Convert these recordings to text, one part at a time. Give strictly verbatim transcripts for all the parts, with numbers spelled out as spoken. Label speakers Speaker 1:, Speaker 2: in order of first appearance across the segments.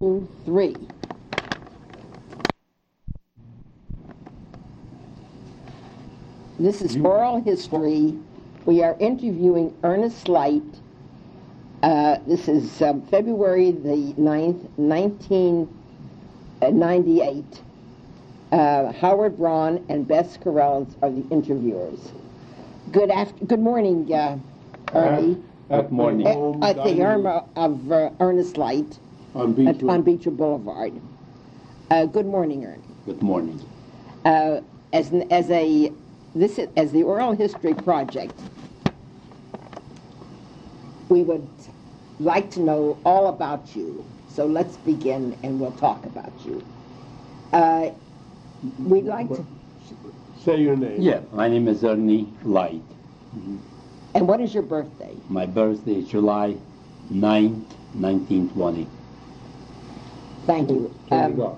Speaker 1: two, three. This is oral history. We are interviewing Ernest Light. Uh, this is um, February the ninth, nineteen ninety-eight. Uh, Howard Braun and Bess Carell are the interviewers. Good after, good morning, uh, Ernie.
Speaker 2: Good morning.
Speaker 1: Uh, at the arm of uh, Ernest Light
Speaker 2: On Beechwood.
Speaker 1: on Beechwood Boulevard. Uh, good morning, Ernie.
Speaker 2: Good morning.
Speaker 1: Uh, as as a this is, as the oral history project, we would like to know all about you. So let's begin, and we'll talk about you. Uh, we'd like to.
Speaker 3: Say your name.
Speaker 2: Yeah, my name is Ernie Light.
Speaker 1: And what is your birthday?
Speaker 2: My birthday is July ninth, nineteen twenty.
Speaker 1: Thank you.
Speaker 3: Turn it
Speaker 1: Um,
Speaker 3: off.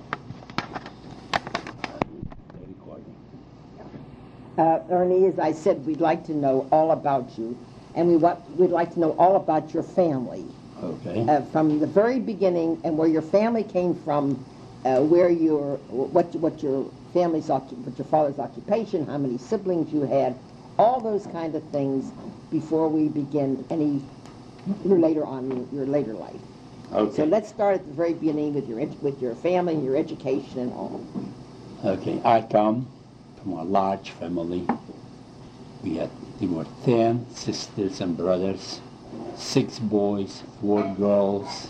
Speaker 1: uh, Ernie, as I said, we'd like to know all about you, and we want, we'd like to know all about your family.
Speaker 2: Okay.
Speaker 1: Uh, from the very beginning, and where your family came from, uh, where your what what your family's occup- what your father's occupation, how many siblings you had, all those kind of things before we begin any your later on your, your later life.
Speaker 2: Okay.
Speaker 1: So let's start at the very beginning with your ed- with your family and your education and all.
Speaker 2: Okay. I come from a large family. We had there were ten sisters and brothers, six boys, four girls.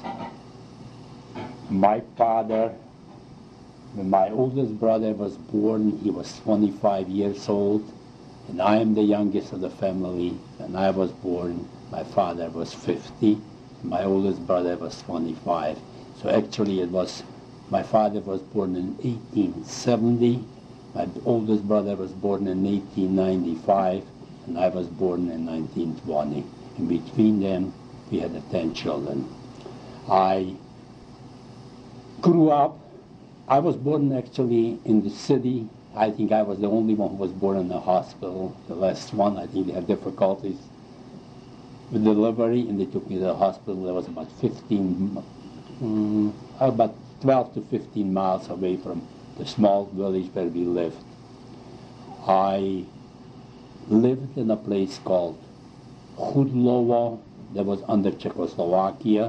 Speaker 2: My father, when my oldest brother was born, he was twenty-five years old, and I am the youngest of the family. When I was born, my father was fifty, and my oldest brother was twenty-five. So actually it was, my father was born in eighteen seventy, my oldest brother was born in eighteen ninety-five, and I was born in nineteen twenty. In between them, we had the ten children. I grew up, I was born actually in the city. I think I was the only one who was born in the hospital. The last one, I think they had difficulties with delivery, and they took me to the hospital. That was about fifteen, um, about twelve to fifteen miles away from the small village where we lived. I lived in a place called Chudlovo that was under Czechoslovakia.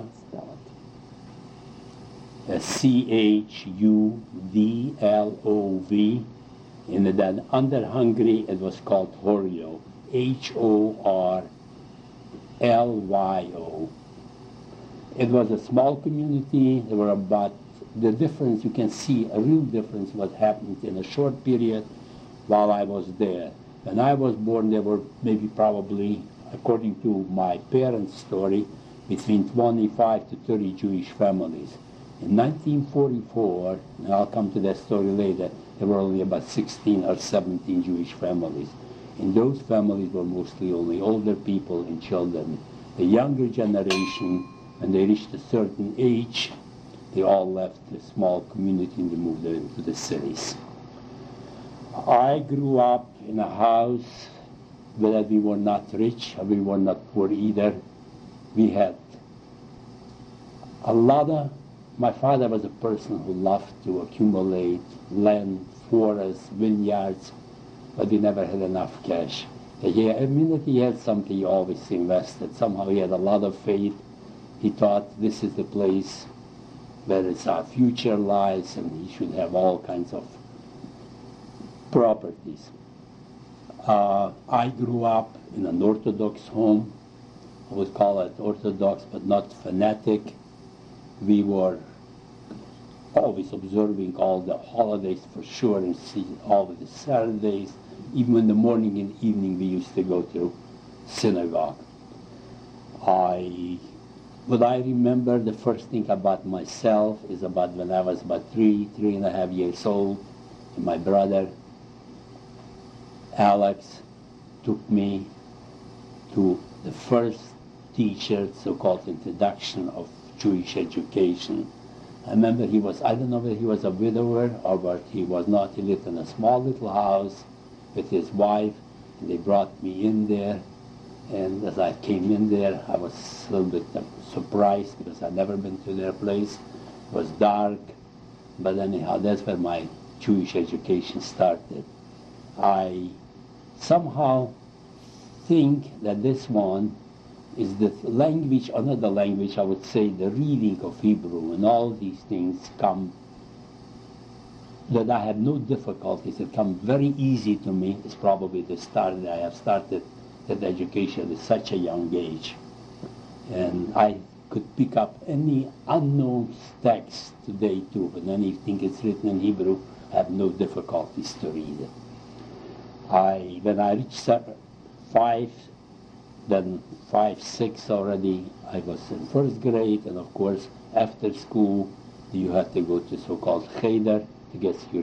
Speaker 2: C H U D L O V, and then under Hungary it was called Horlyo, H O R L Y O. It was a small community. There were about, the difference, you can see a real difference what happened in a short period while I was there. When I was born, there were maybe probably, according to my parents' story, between twenty-five to thirty Jewish families. In nineteen forty-four, and I'll come to that story later, there were only about sixteen or seventeen Jewish families. And those families were mostly only older people and children. The younger generation, when they reached a certain age, they all left the small community and they moved into the cities. I grew up in a house where we were not rich, we were not poor either. We had a lot of, my father was a person who loved to accumulate land, forests, vineyards, but we never had enough cash. He, I mean, if he had something, he always invested. Somehow he had a lot of faith. He thought this is the place where it's our future lies, and he should have all kinds of properties. Uh, I grew up in an Orthodox home. I would call it Orthodox, but not fanatic. We were always observing all the holidays for sure, and see all of the Saturdays. Even in the morning and evening, we used to go to synagogue. I, what I remember, the first thing about myself is about when I was about three, three and a half years old, and my brother, Alex, took me to the first teacher, so-called introduction of Jewish education. I remember he was, I don't know whether he was a widower or what he was not. He lived in a small little house with his wife, and they brought me in there. And as I came in there, I was a little bit surprised because I'd never been to their place. It was dark, but anyhow, that's where my Jewish education started. I somehow think that this one is the language, another language, I would say, the reading of Hebrew and all these things come, that I have no difficulties. It come very easy to me. It's probably the start that I have started that education at such a young age. And I could pick up any unknown text today too, but anything it's written in Hebrew, I have no difficulties to read it. I, when I reached seven, five, then five, six already, I was in first grade, and of course, after school, you have to go to so-called cheder to get your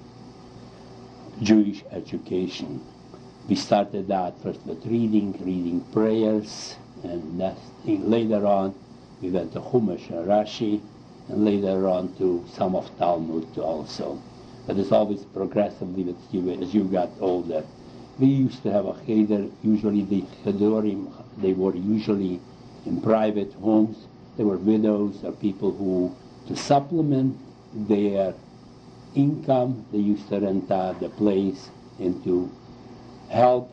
Speaker 2: Jewish education. We started out first with reading, reading prayers, and that, later on, we went to Chumash and Rashi, and later on to some of Talmud too also. But it's always progressively that you, as you got older. We used to have a cheder, usually the chedorim, they were usually in private homes. They were widows or people who, to supplement their income, they used to rent out the place and to help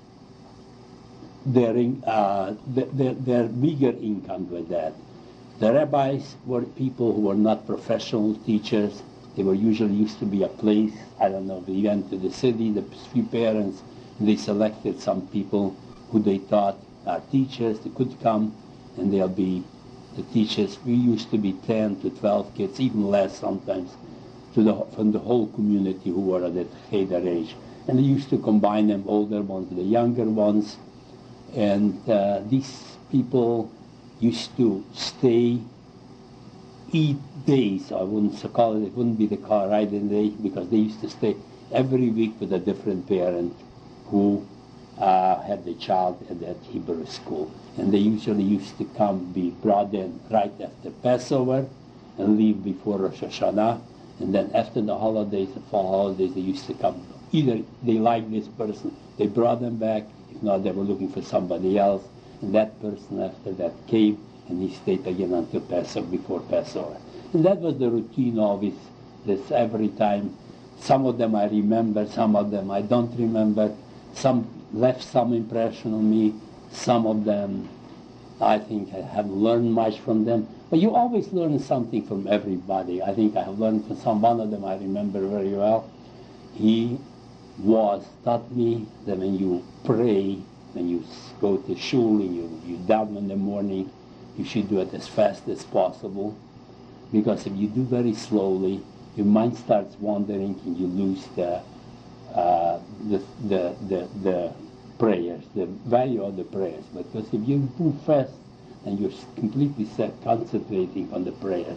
Speaker 2: their, uh, their, their bigger income with that. The rabbis were people who were not professional teachers. They were usually used to be a place, I don't know, they went to the city, the few parents, and they selected some people who they thought are teachers. They could come and they'll be the teachers. We used to be ten to twelve kids, even less sometimes, to the, from the whole community who were at that cheder age. And they used to combine them, older ones with the younger ones. And uh, these people used to stay, eat days. I wouldn't call it, it wouldn't be the car ride in day, because they used to stay every week with a different parent who uh, had the child at that Hebrew school. And they usually used to come, be brought in right after Passover and leave before Rosh Hashanah. And then after the holidays, the fall holidays, they used to come. Either they liked this person, they brought them back. If not, they were looking for somebody else. And that person after that came, and he stayed again until Passover, before Passover. And that was the routine always, this every time. Some of them I remember, some of them I don't remember. Some left some impression on me. Some of them, I think I haven't learned much from them. But you always learn something from everybody. I think I have learned from some, one of them I remember very well. He was, taught me that when you pray, when you go to shul and you, you daven in the morning, you should do it as fast as possible. Because if you do very slowly, your mind starts wandering and you lose the, uh, the, the, the, the prayers, the value of the prayers. Because if you move fast, and you're completely set, concentrating on the prayers.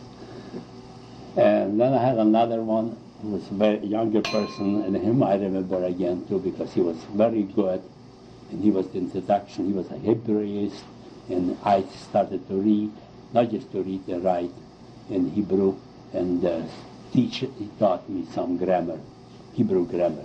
Speaker 2: And then I had another one who was a very younger person, and him I remember again too, because he was very good, and he was the introduction, he was a Hebraist, and I started to read, not just to read and write in Hebrew, and uh, teach, he taught me some grammar, Hebrew grammar.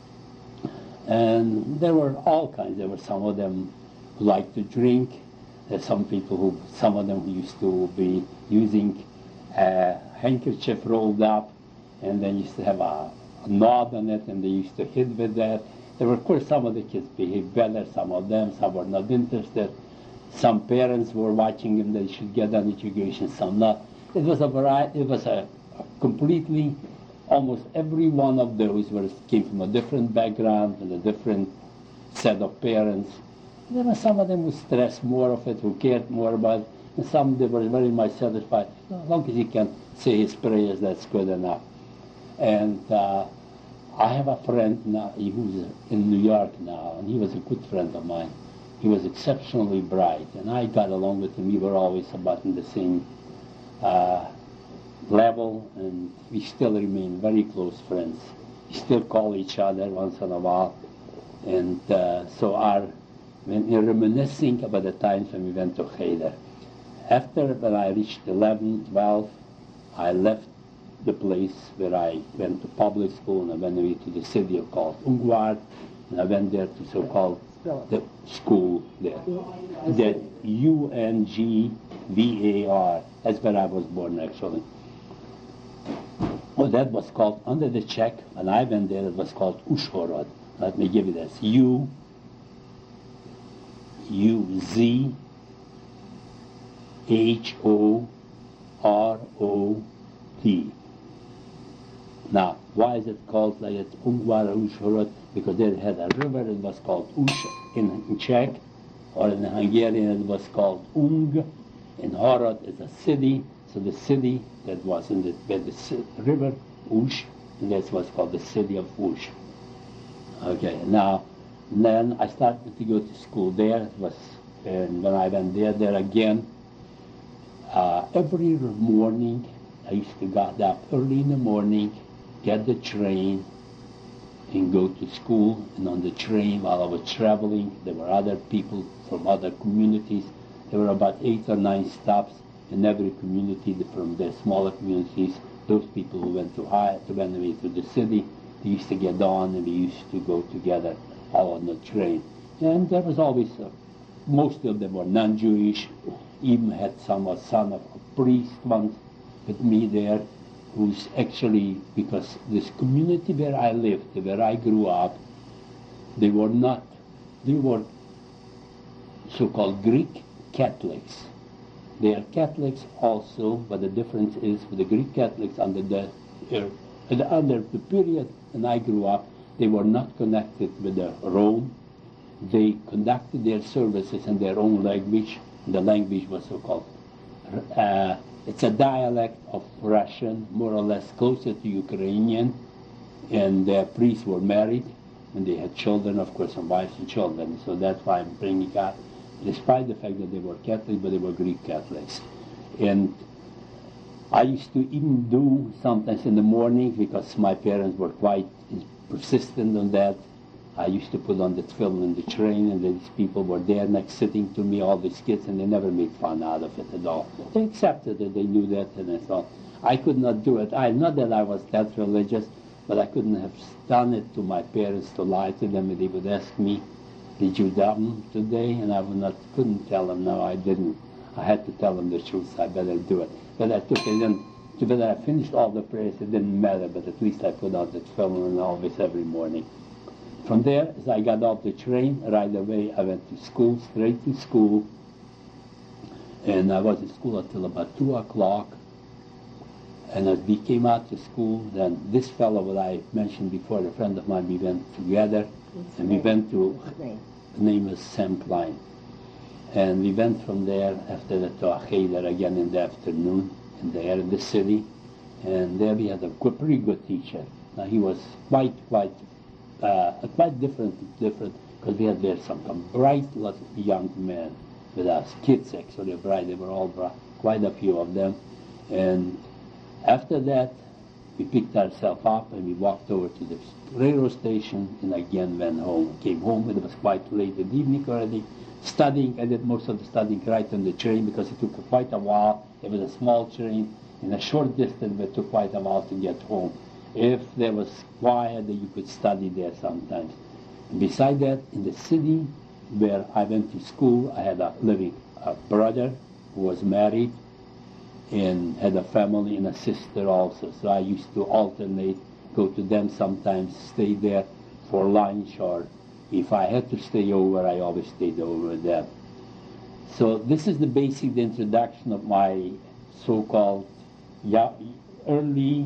Speaker 2: And there were all kinds, there were some of them who liked to drink. There's some people who, some of them who used to be using a handkerchief rolled up, and then used to have a, a knot on it, and they used to hit with that. There were, of course, some of the kids behaved better, some of them, some were not interested. Some parents were watching them, they should get an education, some not. It was a variety, it was a, a completely, almost every one of those were, came from a different background and a different set of parents. There were some of them who stressed more of it, who cared more about it, and some they were very much satisfied. As long as he can say his prayers, that's good enough. And uh, I have a friend now who's in New York now, and he was a good friend of mine. He was exceptionally bright, and I got along with him. We were always about in the same uh, level, and we still remain very close friends. We still call each other once in a while, and uh, so our when you're reminiscing about the times when we went to cheder. After, when I reached eleven, twelve, I left the place where I went to public school, and I went away to the city called Ungvar, and I went there to so-called the school there. That U N G V A R, that's where I was born actually. Well, that was called, under the Czech, when I went there, it was called Užhorod. Let me give you this. U, U, Z, H, O, R, O, T. Now, why is it called like it's Ungvar Užhorod? Because they had a river, it was called Ush in, in Czech, or in Hungarian it was called Ung. In Horod is a city, so the city that was in the, by the si- river, Ush, and that's what's called the city of Ush. Okay, now, then I started to go to school there. It was, and when I went there, there again, uh, every morning, I used to get up early in the morning, get the train, and go to school. And on the train, while I was traveling, there were other people from other communities. There were about eight or nine stops in every community from the smaller communities. Those people who went to high, to went away to the city, they used to get on, and we used to go together all on the train. And there was always, uh, most of them were non-Jewish. Even had some a son of a priest once with me there, who's actually, because this community where I lived, where I grew up, they were not, they were so-called Greek Catholics. They are Catholics also, but the difference is with the Greek Catholics under the, uh, under the period when I grew up, they were not connected with the Rome. They conducted their services in their own language. The language was so-called, uh, it's a dialect of Russian, more or less closer to Ukrainian, and their priests were married, and they had children, of course, and wives and children. So that's why I'm bringing up, despite the fact that they were Catholic, but they were Greek Catholics. And I used to even do sometimes in the morning, because my parents were quite persistent on that. I used to put on the film in the train, and these people were there next sitting to me, all these kids, and they never made fun out of it at all. They accepted it, they knew that, and I thought, I could not do it. I, not that I was that religious, but I couldn't have done it to my parents to lie to them, and they would ask me, did you daven today? And I would not, couldn't tell them, no, I didn't. I had to tell them the truth, I better do it. But I took it in, whether I finished all the prayers, it didn't matter, but at least I put out that film and always every morning. From there, as I got off the train, right away I went to school, straight to school. And I was in school until about two o'clock. And as we came out to school, then this fellow that I mentioned before, a friend of mine, we went together. And we went to, the name was Sam Klein. And we went from there after that to Acheder again in the afternoon, and there in the city. And there we had a good, pretty good teacher. Now he was quite, quite, uh, quite different, different, because we had there some, some bright little young men with us, kids actually, bright, they were all bright, quite a few of them. And after that, we picked ourselves up and we walked over to the railroad station and again went home. Came home, it was quite late in the evening already. Studying, I did most of the studying right on the train because it took quite a while. It was a small train in a short distance, but it took quite a while to get home. If there was quiet, then you could study there sometimes. And beside that, in the city where I went to school, I had a living a brother who was married and had a family and a sister also. So I used to alternate, go to them sometimes, stay there for lunch, or if I had to stay over, I always stayed over with them. So this is the basic the introduction of my so-called yeah, early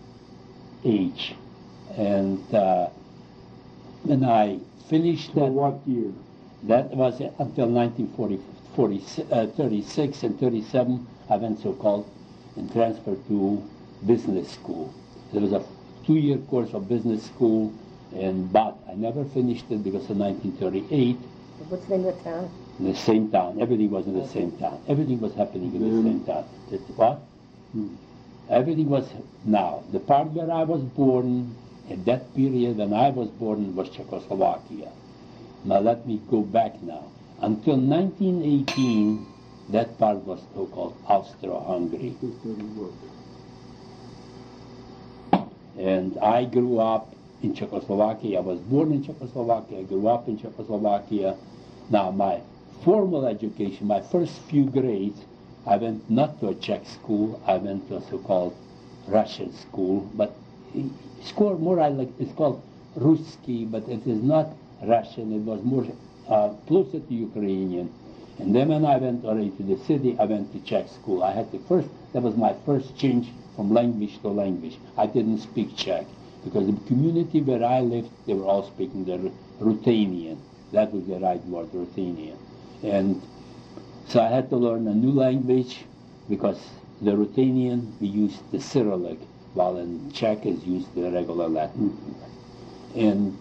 Speaker 2: age. And uh, when I finished
Speaker 3: So
Speaker 2: that,
Speaker 3: what year?
Speaker 2: that was until nineteen forty, forty, uh, thirty-six and thirty-seven, I went so-called and transferred to business school. There was a two-year course of business school, and but I never finished it because of nineteen thirty-eight.
Speaker 1: What's the name of the town?
Speaker 2: In the same town. Everything was in the same town. Everything was happening in the same town. It, what?
Speaker 3: Hmm.
Speaker 2: Everything was, now, the part where I was born, at that period when I was born, was Czechoslovakia. Now let me go back now. Until nineteen eighteen, that part was so-called Austro-Hungary. And I grew up in Czechoslovakia. I was born in Czechoslovakia. I grew up in Czechoslovakia. Now, my formal education, my first few grades, I went not to a Czech school. I went to a so-called Russian school, but school more I like, it's called Ruski, but it is not Russian, it was more uh, closer to Ukrainian. And then when I went already to the city, I went to Czech school. I had to first, that was my first change from language to language. I didn't speak Czech, because the community where I lived, they were all speaking the Ruthenian. That was the right word, Ruthenian. And so I had to learn a new language, because the Ruthenian, we used the Cyrillic, while in Czech is used the regular Latin. And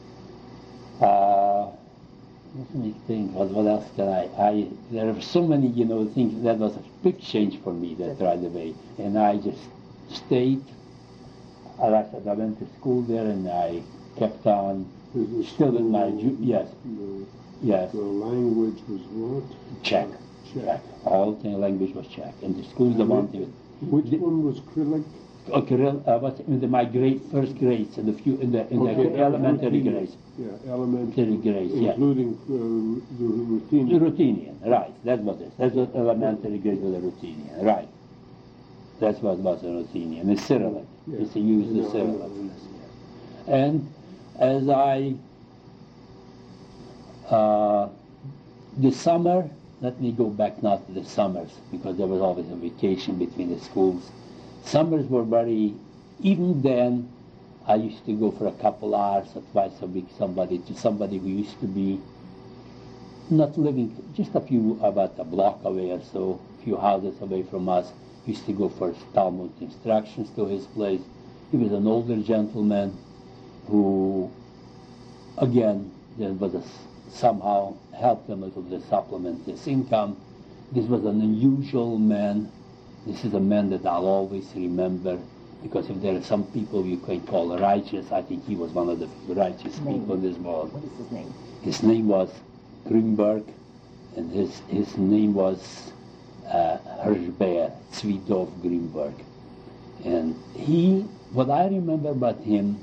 Speaker 2: uh, let me think, what, what else can I, I, there are so many, you know, things, that was a big change for me that right away. And I just stayed, as I said, I went to school there and I kept on,
Speaker 3: Is it
Speaker 2: still in my,
Speaker 3: the-
Speaker 2: ju- yes,
Speaker 3: the-
Speaker 2: yes,
Speaker 3: The language was what?
Speaker 2: Czech.
Speaker 3: Czech.
Speaker 2: All the language was Czech. And the schools, the
Speaker 3: And
Speaker 2: one
Speaker 3: it-
Speaker 2: thing,
Speaker 3: Which one was Krylik?
Speaker 2: okay, real- I was in the, my grade, first grades, in the few, in the, in
Speaker 3: Okay,
Speaker 2: the elementary
Speaker 3: Ruthenian.
Speaker 2: grades.
Speaker 3: Yeah, elementary.
Speaker 2: Elementary grades, yeah.
Speaker 3: Including uh, the
Speaker 2: The
Speaker 3: Ruthenian.
Speaker 2: Ruthenian, right, that was it. That was elementary grade with the Ruthenian, right. That's what was the Ruthenian, the Cyrillic.
Speaker 3: Yeah.
Speaker 2: It's to use
Speaker 3: I
Speaker 2: the
Speaker 3: know, I
Speaker 2: Cyrillic.
Speaker 3: know.
Speaker 2: And as I, uh, the summer, let me go back now to the summers, because there was always a vacation between the schools. Summers were very, even then, I used to go for a couple hours or twice a week somebody to somebody who used to be not living, just a few, about a block away or so, a few houses away from us. Used to go for Talmud instructions to his place. He was an older gentleman who, again, there was a, somehow helped him a little to supplement his income. This was an unusual man. This is a man that I'll always remember, because if there are some people you can call righteous, I think he was one of the few righteous
Speaker 1: Name.
Speaker 2: people in this world.
Speaker 1: What is his name?
Speaker 2: His name was Grünberg, and his, his name was uh, Hirschbeer, Zvidov Grünberg. And he, what I remember about him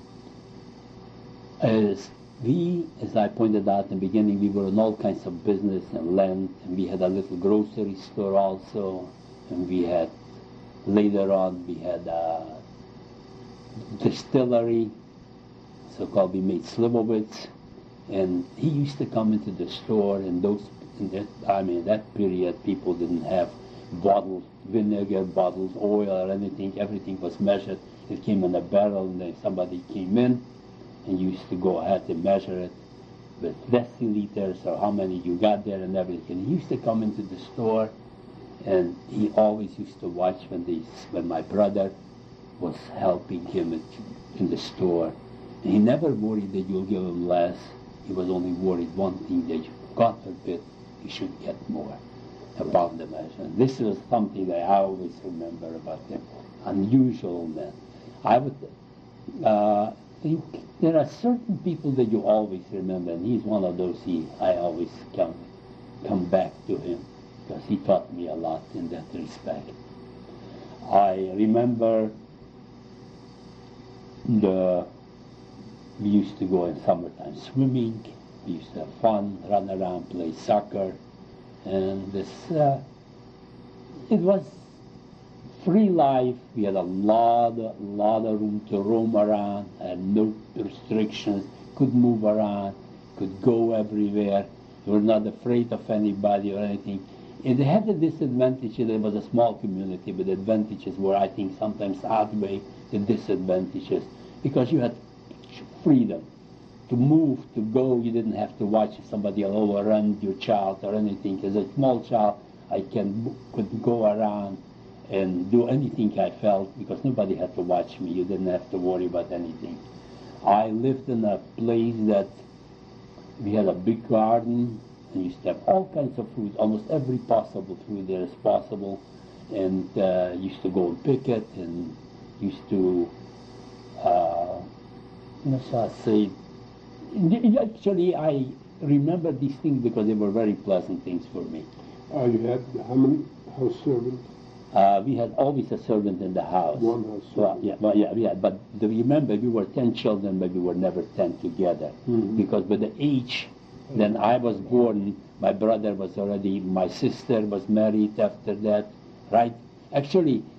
Speaker 2: is we, as I pointed out in the beginning, we were in all kinds of business and land, and we had a little grocery store also, and we had, later on, we had a distillery, so-called, we made Slivovitz, and he used to come into the store, and those, in that, I mean, that period, people didn't have bottles, vinegar bottles, oil or anything. Everything was measured. It came in a barrel, and then somebody came in and used to go ahead and measure it with deciliters or how many you got there and everything. He used to come into the store, and he always used to watch when these, when my brother was helping him at, in the store. And he never worried that you'll give him less. He was only worried one thing, that you, God forbid, you should get more above the measure. And this was something that I always remember about him. Unusual man. I would uh, think there are certain people that you always remember, and he's one of those. He, I always come, come back to him, because he taught me a lot in that respect. I remember the, we used to go in summertime swimming, we used to have fun, run around, play soccer, and this, uh, it was free life. We had a lot, a lot of room to roam around, had no restrictions, could move around, could go everywhere. We were not afraid of anybody or anything. It had a disadvantage that it was a small community, but the advantages were, I think, sometimes outweigh the disadvantages, because you had freedom to move, to go. You didn't have to watch if somebody will overrun your child or anything. As a small child, I can could go around and do anything I felt, because nobody had to watch me. You didn't have to worry about anything. I lived in a place that we had a big garden, and used to have all kinds of fruit, almost every possible fruit there is possible, and uh, used to go and pick it, and used to, uh, how shall I say, actually I remember these things because they were very pleasant things for me.
Speaker 3: Uh, you had how many house servants?
Speaker 2: Uh, we had always a servant in the house.
Speaker 3: One house
Speaker 2: Well,
Speaker 3: servant.
Speaker 2: yeah, well, yeah, yeah. But the, remember, we were ten children, but we were never ten together,
Speaker 3: Mhm.
Speaker 2: because by the age, then I was born. My brother was already. My sister was married after that, right? Actually,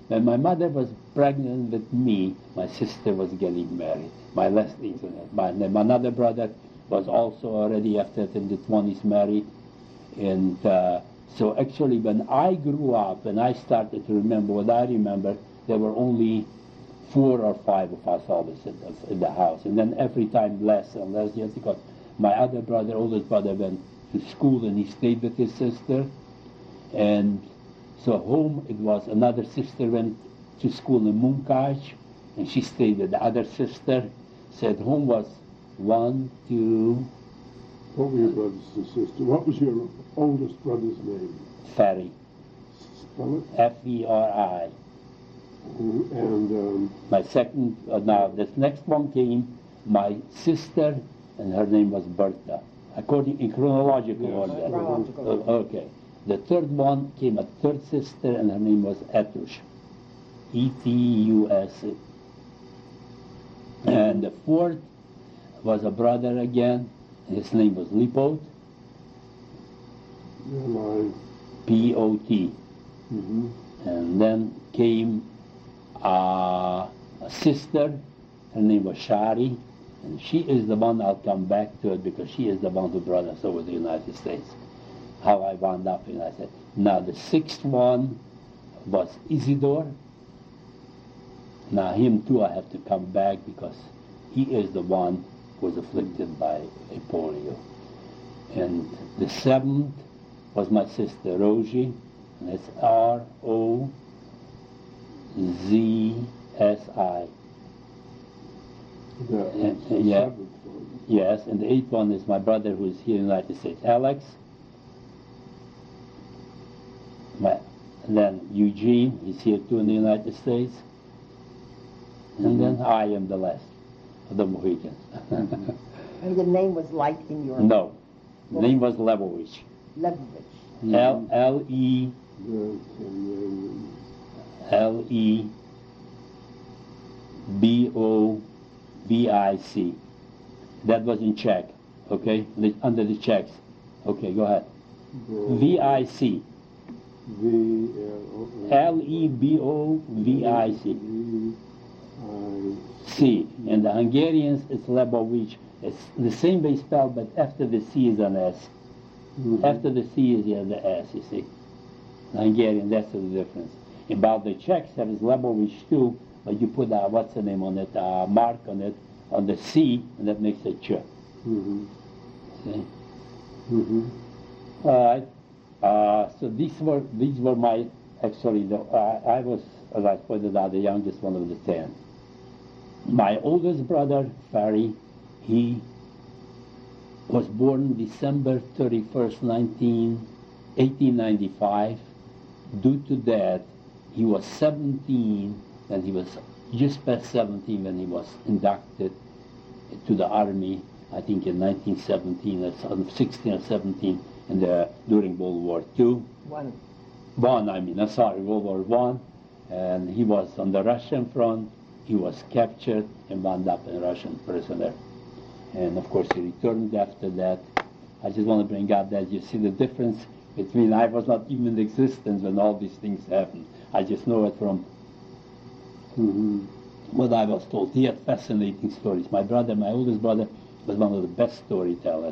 Speaker 2: When my mother was pregnant with me, my sister was getting married. My last internet. My, my another brother was also already after that in the twenties married. And uh, so actually when I grew up, and I started to remember what I remember, there were only four or five of us always in the, in the house. And then every time less and less, yes, because my other brother, oldest brother, went to school and he stayed with his sister. And so home it was another sister went to school in Munkaj, and she stayed with the other sister. So at home was one, two,
Speaker 3: What were your brothers and sisters? What was your oldest brother's name?
Speaker 2: Ferry,
Speaker 3: Spell it.
Speaker 2: F E R I.
Speaker 3: Mhm. And um,
Speaker 2: My second, uh, now this next one came, my sister, and her name was Bertha, according in chronological
Speaker 3: Yes.
Speaker 2: order.
Speaker 1: Chronological.
Speaker 2: Uh, okay. The third one came a third sister, and her name was Etush, E T U S. And the fourth was a brother again, and his name was Lipot,
Speaker 3: L
Speaker 2: P O T.
Speaker 3: I. Mhm.
Speaker 2: And then came uh, a sister, her name was Shari, and she is the one, I'll come back to it, because she is the one who brought us over to the United States. How I wound up in the United States. Now the sixth one was Isidore. Now him too I have to come back because he is the one who was afflicted by a polio. And the seventh was my sister Rosie, and it's R O Z S I.
Speaker 3: That was the
Speaker 2: Yeah.
Speaker 3: seventh one.
Speaker 2: Yes, and the eighth one is my brother who is here in the United States, Alex. My, then Eugene, he's here too in the United States. And then I am the last of the Mohicans.
Speaker 1: And the name was light in your
Speaker 2: No, the name was Lebovich.
Speaker 1: Lebovich.
Speaker 2: L L E
Speaker 3: The- and
Speaker 2: L E B O V I C. That was in Czech, okay? The- Under the Czechs. Okay, go ahead.
Speaker 3: then
Speaker 2: V I C.
Speaker 3: V L O
Speaker 2: L E B O V I C.
Speaker 3: V I
Speaker 2: C. And the Hungarians, it's Lebovich. It's the same way spelled, but after the C is an S.
Speaker 3: Mhm.
Speaker 2: After the C is yeah, the S, you see. The Hungarian, that's the difference. About the Czechs, there is Lebovich too, but you put, uh, what's the name on it, uh, mark on it, on the C, and that makes it Ch.
Speaker 3: Mhm.
Speaker 2: See?
Speaker 3: Mhm.
Speaker 2: All right. Uh, so these were these were my actually the, uh, I was, as I pointed out, the youngest one of the ten. My oldest brother Ferry, he was born December thirty-first, nineteen, eighteen ninety-five. Due to that, he was seventeen, and he was just past seventeen when he was inducted to the army. I think in nineteen seventeen, or sixteen or seventeen, in the, during World War Two.
Speaker 1: One.
Speaker 2: One, I mean, I'm sorry, World War One, and he was on the Russian front. He was captured and wound up a Russian prisoner. And of course, he returned after that. I just want to bring out that you see the difference between I was not even in existence when all these things happened. I just know it from
Speaker 3: Mhm.
Speaker 2: what I was told. He had fascinating stories. My brother, my oldest brother, was one of the best storytellers.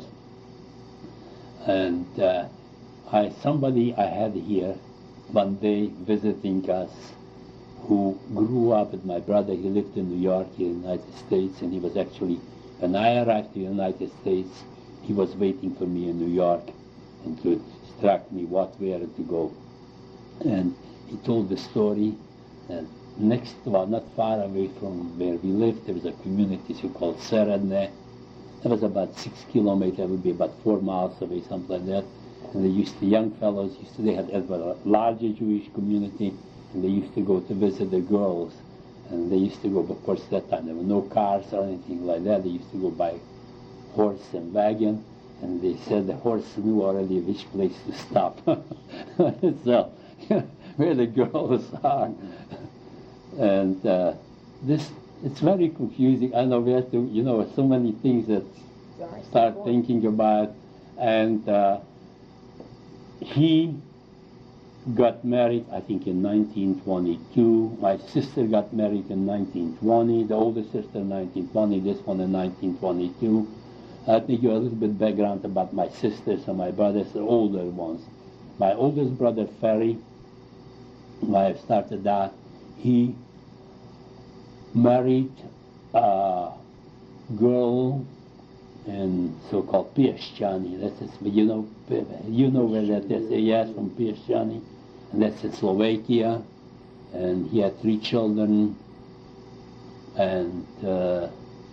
Speaker 2: And uh, I, somebody I had here one day visiting us who grew up with my brother. He lived in New York, here in the United States, and he was actually, when I arrived to the United States, he was waiting for me in New York and to instruct me what, where to go. And he told the story that next, well, not far away from where we lived, there was a community so called Seredne. That was about six kilometers, it would be about four miles away, something like that. And they used to, young fellows, used to, they had a larger Jewish community, and they used to go to visit the girls. And they used to go, of course, at that time there were no cars or anything like that. They used to go by horse and wagon, and they said the horse knew already which place to stop. So, where the girls are. And uh, this, it's very confusing. I know we have to, you know, so many things that start thinking about. And uh, he got married, I think, in nineteen twenty-two. My sister got married in nineteen twenty. The older sister in nineteen twenty. This one in nineteen twenty-two. I'll give you a little bit background about my sisters and my brothers, the older ones. My oldest brother, Ferry, I started that. He married a girl in so-called Piešťany. That's it, you know, you know where that is. Yes, from Piešťany, and that's in Slovakia. And he had three children, and uh,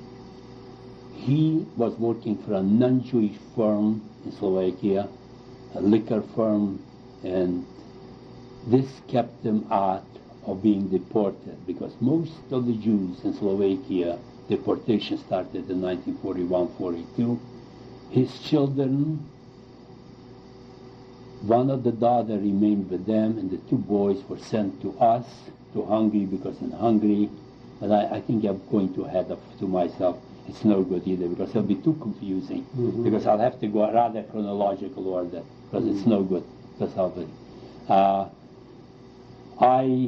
Speaker 2: he was working for a non-Jewish firm in Slovakia, a liquor firm, and this kept him out of being deported because most of the Jews in Slovakia, deportation started in nineteen forty-one forty-two. His children, one of the daughter remained with them, and the two boys were sent to us, to Hungary, because in Hungary, but I, I think I'm going to head up to myself. It's no good either because it'll be too confusing. Mm-hmm. Because I'll have to go rather chronological order because mm-hmm. it's no good. That's how it. Uh, I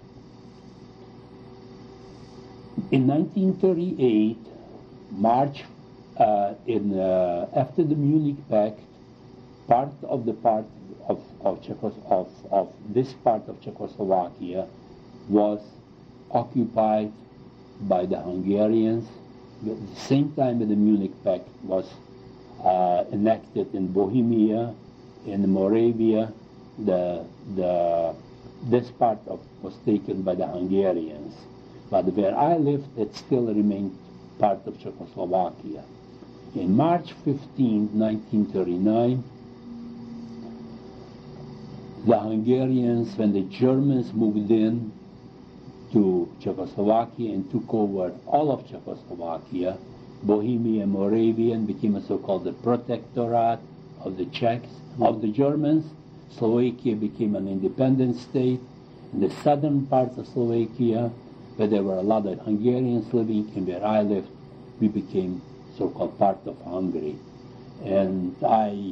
Speaker 2: in nineteen thirty-eight, March, uh, in uh, after the Munich Pact, part of the part of of, Czechos- of of this part of Czechoslovakia was occupied by the Hungarians. At the same time that the Munich Pact was uh, enacted in Bohemia, in Moravia, the the this part of was taken by the Hungarians. But where I lived, it still remained part of Czechoslovakia. In March fifteenth, nineteen thirty-nine, the Hungarians, when the Germans moved in to Czechoslovakia and took over all of Czechoslovakia, Bohemia and Moravia, and became a so-called the protectorate of the Czechs, of the Germans. Slovakia became an independent state. In the southern parts of Slovakia, where there were a lot of Hungarians living, and where I lived, we became so-called part of Hungary. And I,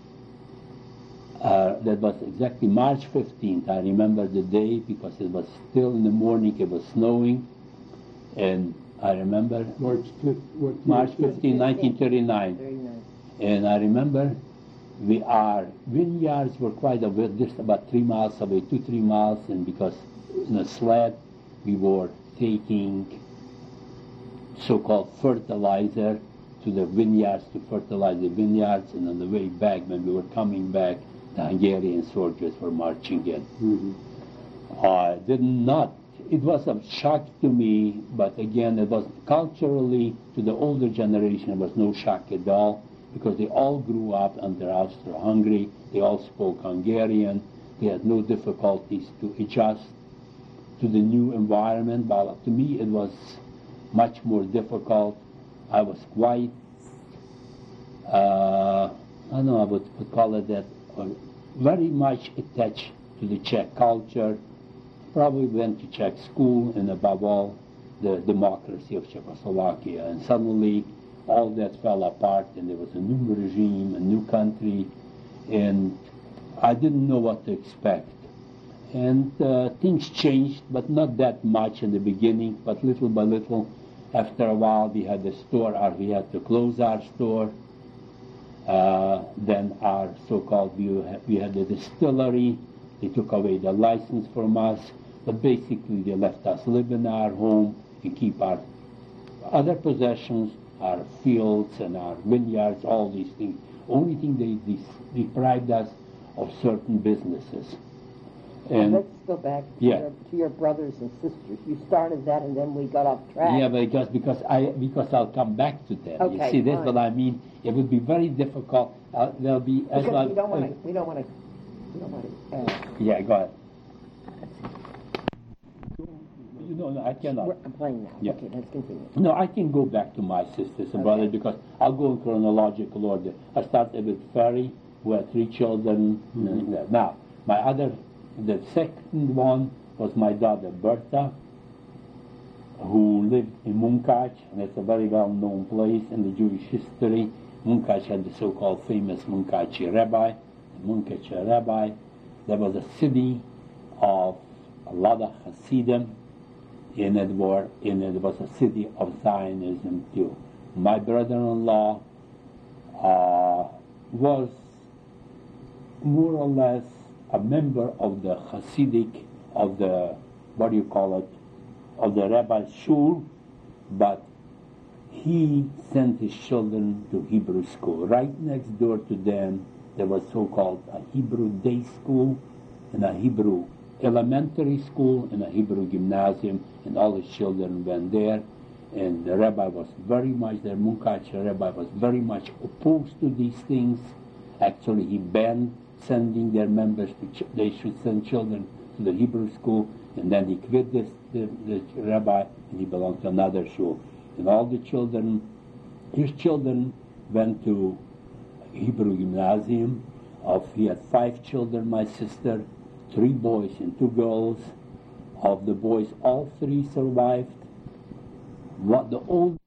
Speaker 2: uh, that was exactly March fifteenth. I remember the day because it was still in the morning, it was snowing, and I remember
Speaker 3: March fifth, what year?
Speaker 2: March fifteenth, nineteen thirty-nine. And I remember we our vineyards were quite a bit, just about three miles away, two, three miles, and because in a sled we were taking so-called fertilizer to the vineyards to fertilize the vineyards, and on the way back, when we were coming back, the Hungarian soldiers were marching in. Mm-hmm. I did not, it was a shock to me, but again, it was culturally, to the older generation, it was no shock at all, because they all grew up under Austro-Hungary, they all spoke Hungarian, they had no difficulties to adjust to the new environment, but to me it was much more difficult. I was quite, uh, I don't know, I would, would call it that, uh, very much attached to the Czech culture, probably went to Czech school, and above all, the democracy of Czechoslovakia. And suddenly, all that fell apart, and there was a new regime, a new country, and I didn't know what to expect. And uh, things changed, but not that much in the beginning, but little by little. After a while, we had the store, or we had to close our store. Uh, then our so-called, we had, we had the distillery. They took away the license from us, but basically they let us live in our home and keep our other possessions, our fields and our vineyards, all these things. Only thing they, they deprived us of certain businesses. And
Speaker 1: let's go back to,
Speaker 2: yeah.
Speaker 1: your, to your brothers and sisters. You started that, and then we got off track.
Speaker 2: Yeah, because because I because I'll come back to that.
Speaker 1: Okay,
Speaker 2: you see, that's
Speaker 1: fine.
Speaker 2: what I mean. It would be very difficult. Uh, there'll be as
Speaker 1: Because
Speaker 2: well.
Speaker 1: we don't want to. We don't want to. We don't want to. Uh,
Speaker 2: Yeah, go ahead. You know, no, I cannot.
Speaker 1: we're- I'm playing now.
Speaker 2: Yeah.
Speaker 1: Okay, let's continue.
Speaker 2: No, I can go back to my sisters and
Speaker 1: Okay.
Speaker 2: brothers because I'll go in chronological order. I started with Ferry, who had three children. Mm-hmm. Now, my other, the second one was my daughter Berta, who lived in Munkács, and it's a very well-known place in the Jewish history. Munkács had the so-called famous Munkácsi rabbi, the Munkácsi rabbi, there was a city of a lot of Hasidim, and it, were, and it was a city of Zionism too. My brother-in-law uh, was more or less a member of the Hasidic, of the, what do you call it, of the Rabbi's Shul, but he sent his children to Hebrew school. Right next door to them, there was so-called a Hebrew day school and a Hebrew elementary school and a Hebrew gymnasium, and all his children went there. And the rabbi was very much, the Munkach rabbi was very much opposed to these things. Actually, he banned sending their members to, ch- they should send children to the Hebrew school, and then he quit this, the, the rabbi, and he belonged to another shul. And all the children, his children went to Hebrew gymnasium. Of he had five children, my sister, three boys and two girls. Of the boys, all three survived. What the old